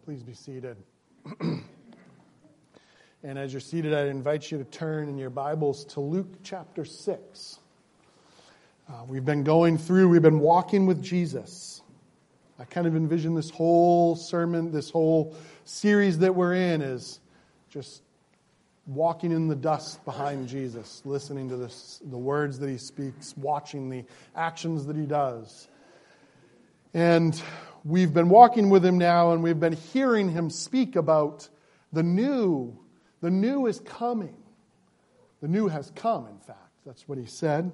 Please be seated. And as you're seated, I invite you to turn in your Bibles to Luke chapter 6. We've been walking with Jesus. I kind of envision this whole sermon, this whole series that we're in is just walking in the dust behind Jesus, listening to the words that he speaks, watching the actions that he does. And we've been walking with him now, and we've been hearing him speak about the new. The new is coming. The new has come, in fact. That's what he said.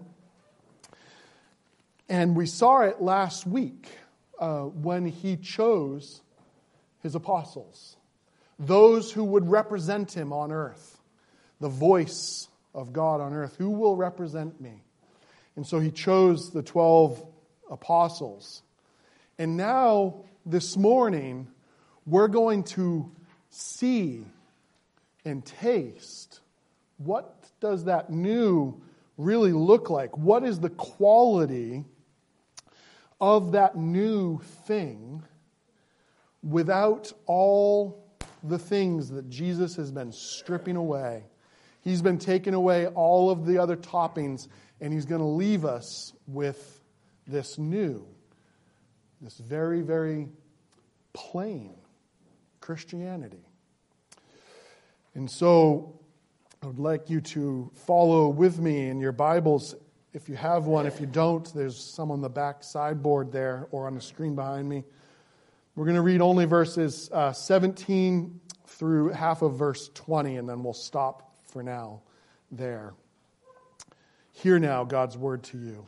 And we saw it last week when he chose his apostles, those who would represent him on earth, the voice of God on earth. Who will represent me? And so he chose the 12 apostles. And now, this morning, we're going to see and taste what does that new really look like? What is the quality of that new thing without all the things that Jesus has been stripping away? He's been taking away all of the other toppings, and he's going to leave us with this new. This very, very plain Christianity. And so I would like you to follow with me in your Bibles. If you have one, if you don't, there's some on the back sideboard there or on the screen behind me. We're going to read only verses 17 through half of verse 20, and then we'll stop for now there. Hear now God's word to you.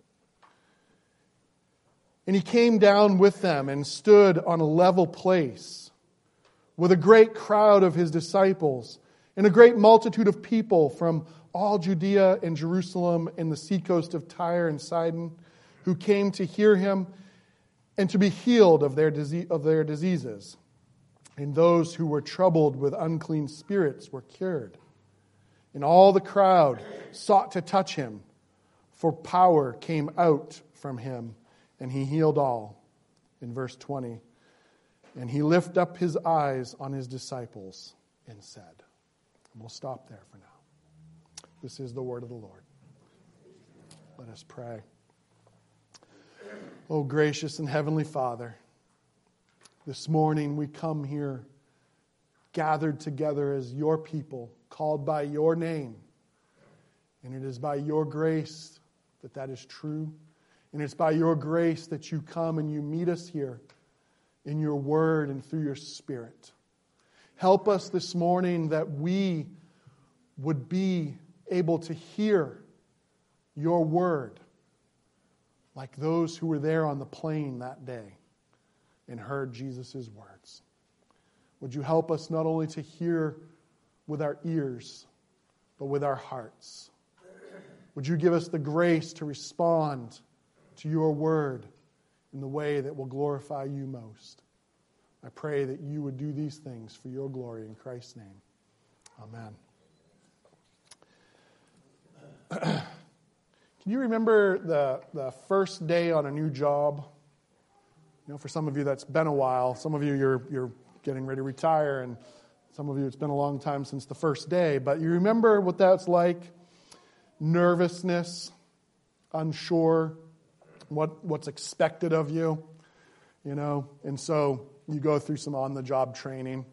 And he came down with them and stood on a level place with a great crowd of his disciples and a great multitude of people from all Judea and Jerusalem and the seacoast of Tyre and Sidon, who came to hear him and to be healed of their diseases. And those who were troubled with unclean spirits were cured. And all the crowd sought to touch him, for power came out from him, and he healed all. In verse 20, and he lifted up his eyes on his disciples and said, and we'll stop there for now. This is the word of the Lord. Let us pray. Oh, gracious and heavenly Father, this morning we come here gathered together as your people, called by your name. And it is by your grace that is true. And it's by your grace that you come and you meet us here in your word and through your Spirit. Help us this morning that we would be able to hear your word like those who were there on the plain that day and heard Jesus' words. Would you help us not only to hear with our ears, but with our hearts? Would you give us the grace to respond to your word in the way that will glorify you most? I pray that you would do these things for your glory in Christ's name. Amen. Can you remember the first day on a new job? You know, for some of you that's been a while. Some of you you're getting ready to retire, and some of you it's been a long time since the first day. But you remember what that's like? Nervousness, unsure, what's expected of you, you know. And so you go through some on-the-job training.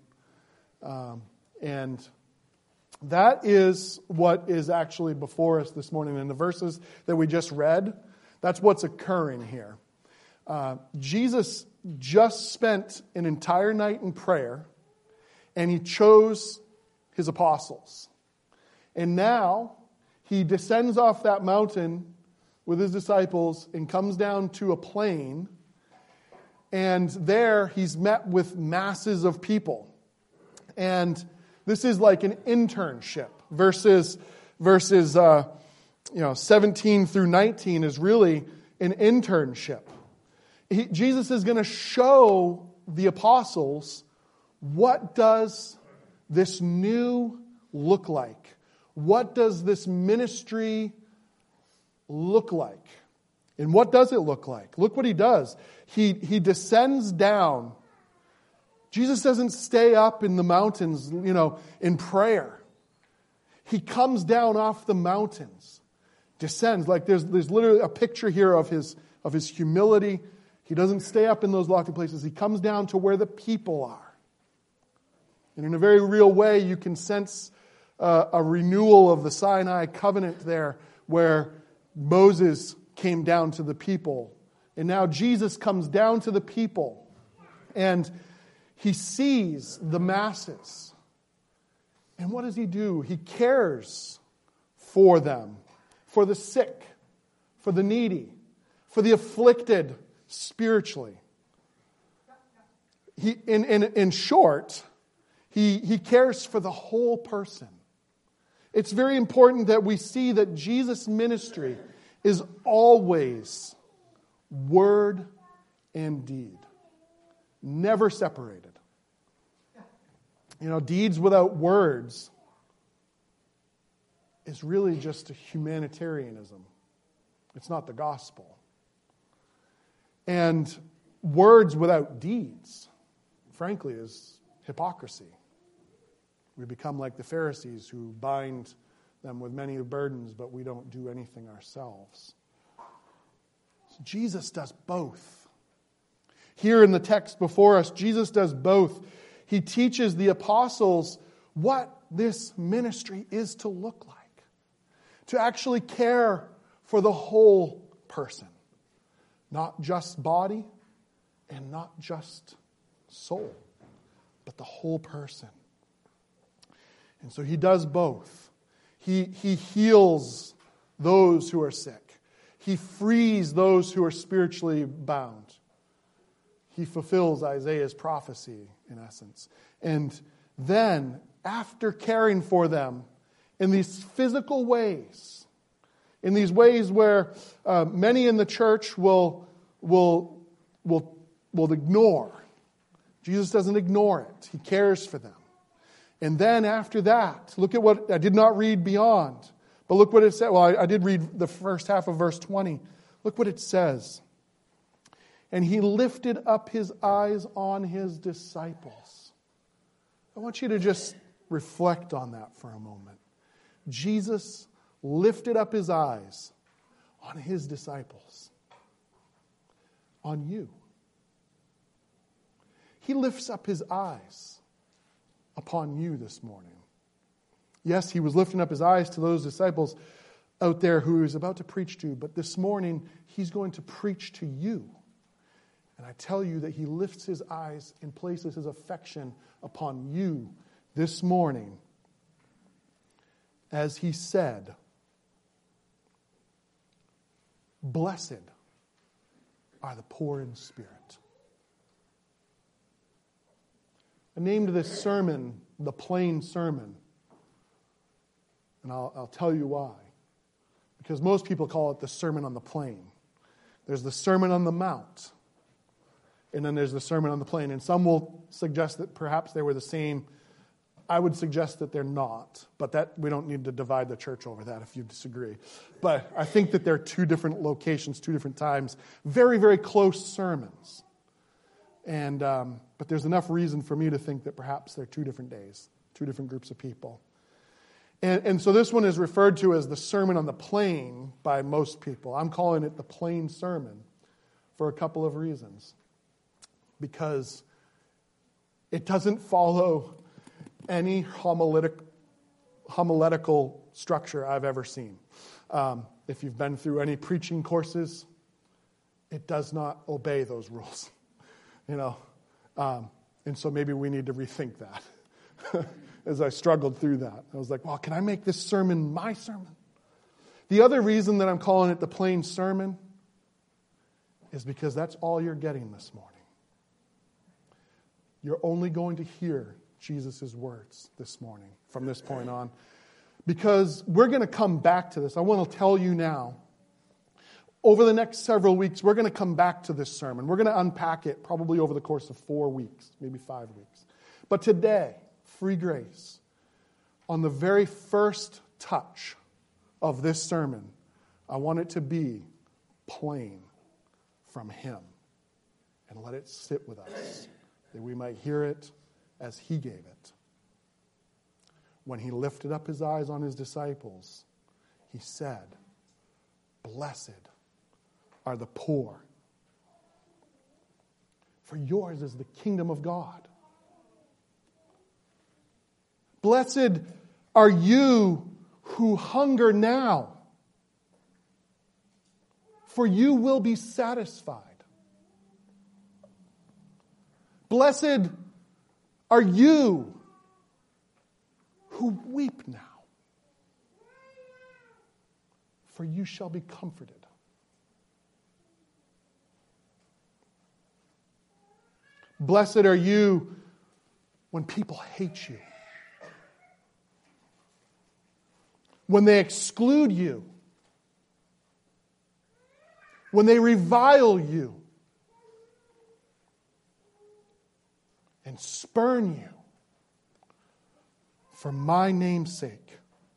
And that is what is actually before us this morning. In the verses that we just read, that's what's occurring here. Jesus just spent an entire night in prayer, and he chose his apostles. And now he descends off that mountain with his disciples and comes down to a plain. And there he's met with masses of people. And this is like an internship. Verses 17 through 19 is really an internship. Jesus is going to show the apostles, what does this new look like? What does this ministry look like? And what does it look like? Look what he does. He descends down Jesus doesn't stay up in the mountains, in prayer. He comes down off the mountains, descends. Like there's literally a picture here of his humility. He doesn't stay up in those lofty places. He comes down to where the people are. And in a very real way, you can sense a renewal of the Sinai covenant there, where Moses came down to the people. And now Jesus comes down to the people. And he sees the masses. And what does he do? He cares for them, for the sick, for the needy, for the afflicted spiritually. In short, he cares for the whole person. It's very important that we see that Jesus' ministry is always word and deed. Never separated. Deeds without words is really just a humanitarianism. It's not the gospel. And words without deeds, frankly, is hypocrisy. We become like the Pharisees who bind them with many burdens, but we don't do anything ourselves. So Jesus does both. Here in the text before us, Jesus does both. He teaches the apostles what this ministry is to look like. To actually care for the whole person. Not just body and not just soul, but the whole person. And so he does both. He heals those who are sick. He frees those who are spiritually bound. He fulfills Isaiah's prophecy, in essence. And then, after caring for them in these physical ways, in these ways where many in the church will ignore. Jesus doesn't ignore it. He cares for them. And then after that, look at what I did not read beyond. But look what it said. Well, I did read the first half of verse 20. Look what it says. And he lifted up his eyes on his disciples. I want you to just reflect on that for a moment. Jesus lifted up his eyes on his disciples. On you. He lifts up his eyes upon you this morning. Yes, he was lifting up his eyes to those disciples out there who he was about to preach to, but this morning he's going to preach to you. And I tell you that he lifts his eyes and places his affection upon you this morning. As he said, "Blessed are the poor in spirit." I named this sermon the Plain Sermon. And I'll tell you why. Because most people call it the Sermon on the Plain. There's the Sermon on the Mount. And then there's the Sermon on the Plain. And some will suggest that perhaps they were the same. I would suggest that they're not. But that we don't need to divide the church over that if you disagree. But I think that they're two different locations, two different times. Very, very close sermons. And but there's enough reason for me to think that perhaps they're two different days, two different groups of people. And so this one is referred to as the Sermon on the Plain by most people. I'm calling it the Plain Sermon for a couple of reasons. Because it doesn't follow any homiletical structure I've ever seen. If you've been through any preaching courses, it does not obey those rules. And so maybe we need to rethink that. As I struggled through that, I was like, well, can I make this sermon my sermon? The other reason that I'm calling it the Plain Sermon is because that's all you're getting this morning. You're only going to hear Jesus' words this morning from this point on. Because we're going to come back to this. I want to tell you now, over the next several weeks, we're going to come back to this sermon. We're going to unpack it probably over the course of 4 weeks, maybe 5 weeks. But today, free grace, on the very first touch of this sermon, I want it to be plain from him. And let it sit with us that we might hear it as he gave it. When he lifted up his eyes on his disciples, he said, "Blessed are the poor, for yours is the kingdom of God. Blessed are you who hunger now, for you will be satisfied. Blessed are you who weep now, for you shall be comforted. Blessed are you when people hate you, when they exclude you, when they revile you and spurn you for my name's sake.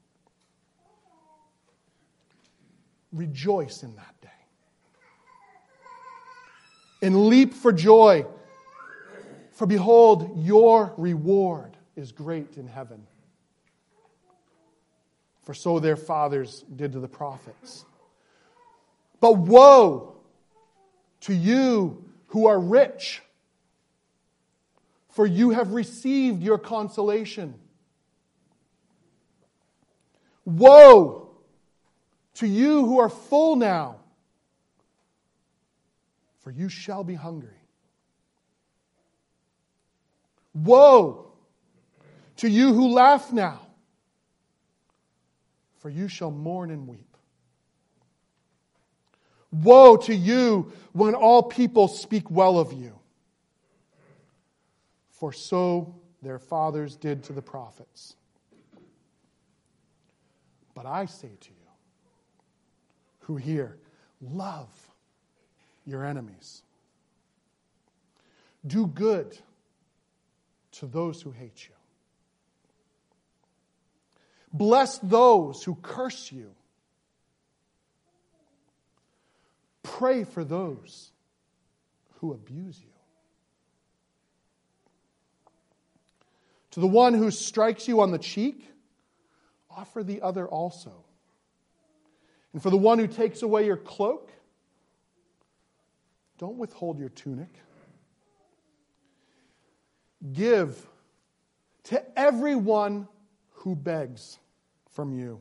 Rejoice in that day and leap for joy, for behold, your reward is great in heaven. For so their fathers did to the prophets. But woe to you who are rich, for you have received your consolation. Woe to you who are full now, for you shall be hungry. Woe to you who laugh now, for you shall mourn and weep. Woe to you when all people speak well of you, for so their fathers did to the prophets. But I say to you, who hear, love your enemies. Do good to those who hate you. Bless those who curse you. Pray for those who abuse you. To the one who strikes you on the cheek, offer the other also. And for the one who takes away your cloak, don't withhold your tunic. Give to everyone who begs from you.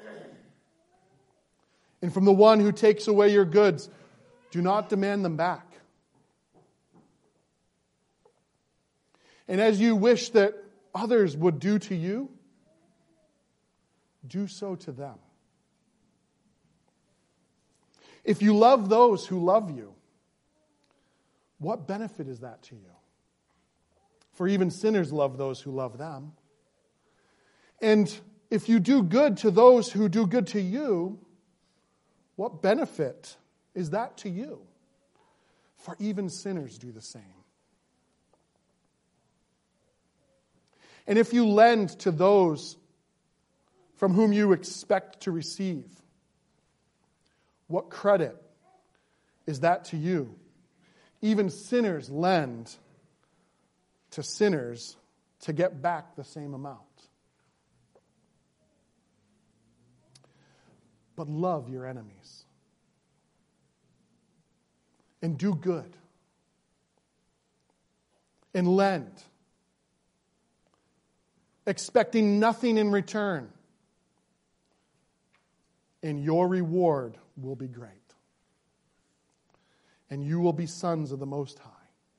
And from the one who takes away your goods, do not demand them back. And as you wish that others would do to you, do so to them. If you love those who love you, what benefit is that to you? For even sinners love those who love them. And if you do good to those who do good to you, what benefit is that to you? For even sinners do the same. And if you lend to those from whom you expect to receive, what credit is that to you? Even sinners lend to sinners to get back the same amount. But love your enemies and do good and lend, expecting nothing in return, and your reward will be great. And you will be sons of the Most High.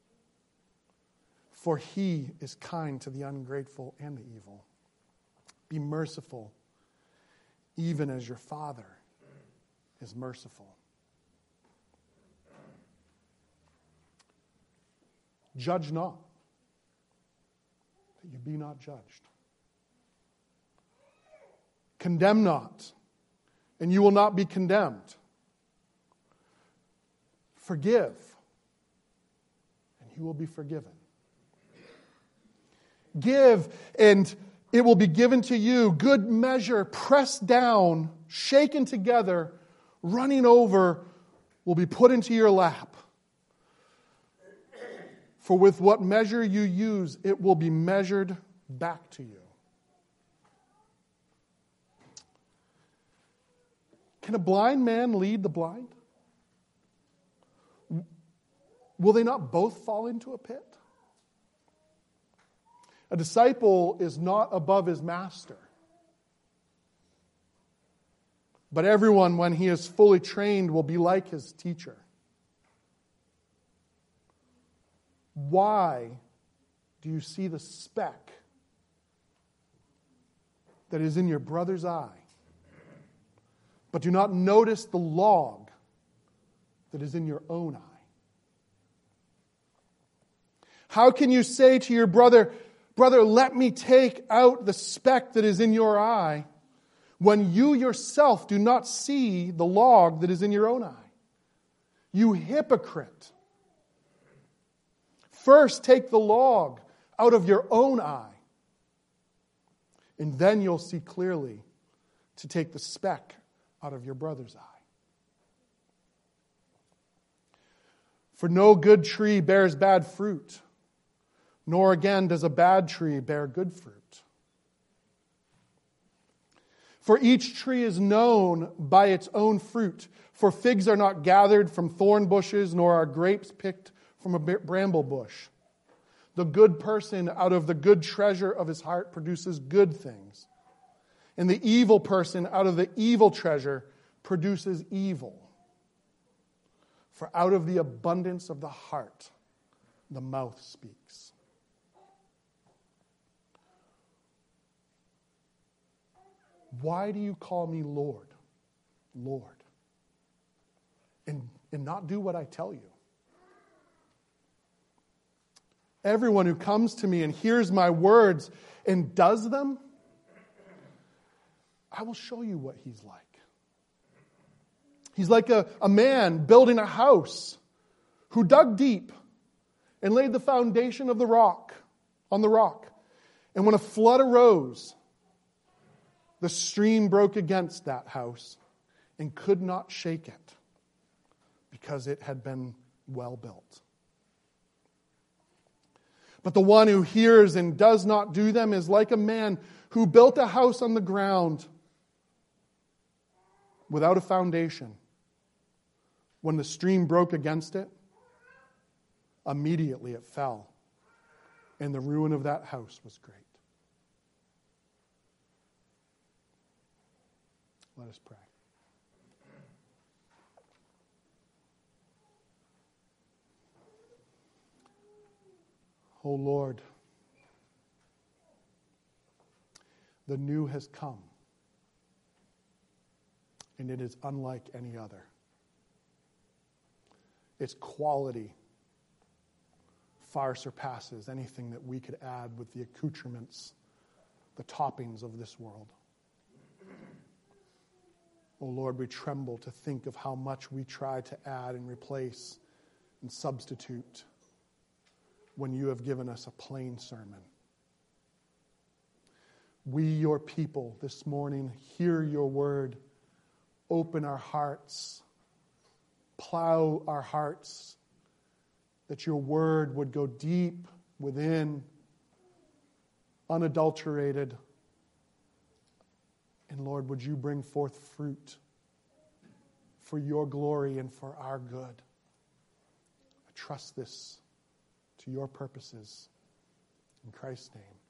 For He is kind to the ungrateful and the evil. Be merciful, even as your Father is merciful. Judge not, that you be not judged. Condemn not, and you will not be condemned. Forgive, and you will be forgiven. Give, and it will be given to you. Good measure, pressed down, shaken together, running over, will be put into your lap. For with what measure you use, it will be measured back to you. Can a blind man lead the blind? Will they not both fall into a pit? A disciple is not above his master. But everyone, when he is fully trained, will be like his teacher. Why do you see the speck that is in your brother's eye, but do not notice the log that is in your own eye? How can you say to your brother, "Brother, let me take out the speck that is in your eye," when you yourself do not see the log that is in your own eye? You hypocrite! First take the log out of your own eye, and then you'll see clearly to take the speck out of your brother's eye. For no good tree bears bad fruit, nor again does a bad tree bear good fruit. For each tree is known by its own fruit. For figs are not gathered from thorn bushes, nor are grapes picked from a bramble bush. The good person out of the good treasure of his heart produces good things, and the evil person out of the evil treasure produces evil. For out of the abundance of the heart, the mouth speaks. Why do you call me Lord, Lord, and not do what I tell you? Everyone who comes to me and hears my words and does them, I will show you what he's like. He's like a man building a house who dug deep and laid the foundation of the rock on the rock. And when a flood arose, the stream broke against that house and could not shake it because it had been well built. But the one who hears and does not do them is like a man who built a house on the ground without a foundation. When the stream broke against it, immediately it fell, and the ruin of that house was great. Let us pray. O Lord, the new has come, and it is unlike any other. Its quality far surpasses anything that we could add with the accoutrements, the toppings of this world. O Lord, we tremble to think of how much we try to add and replace and substitute when you have given us a plain sermon. We, your people, this morning, hear your word. Open our hearts. Plow our hearts. That your word would go deep within, unadulterated. And Lord, would you bring forth fruit for your glory and for our good? I trust this to your purposes. In Christ's name.